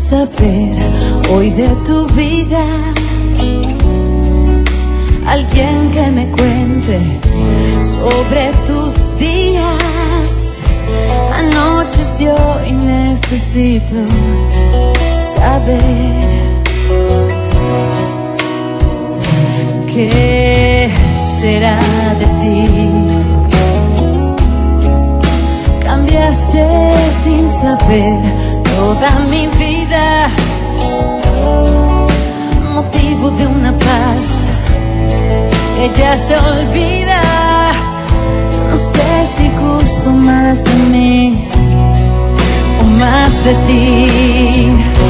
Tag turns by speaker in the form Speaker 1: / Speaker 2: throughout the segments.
Speaker 1: saber hoy de tu vida. Alguien que me cuente sobre tus días. Anoches y hoy necesito saber qué será de ti. Cambiaste sin saber toda mi vida, motivo de una paz que ya se olvida. No sé si gusto más de mí o más de ti.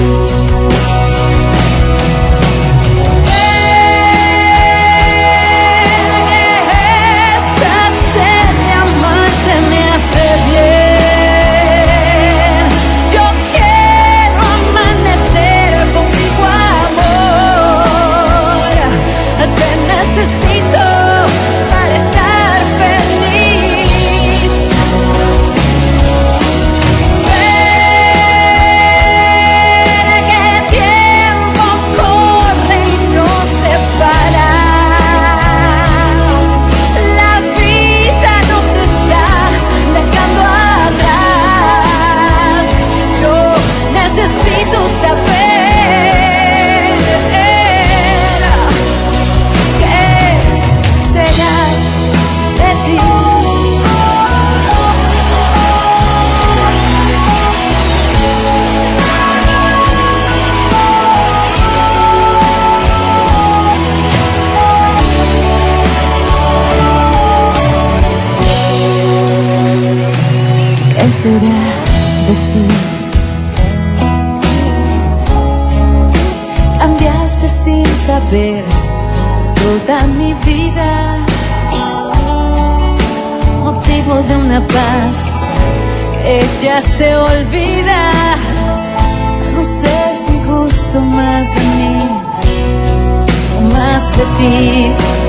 Speaker 1: ¿Qué será de ti? Cambiaste sin saber toda mi vida, motivo de una paz que ya se olvida. No sé si gusto más de mí o más de ti.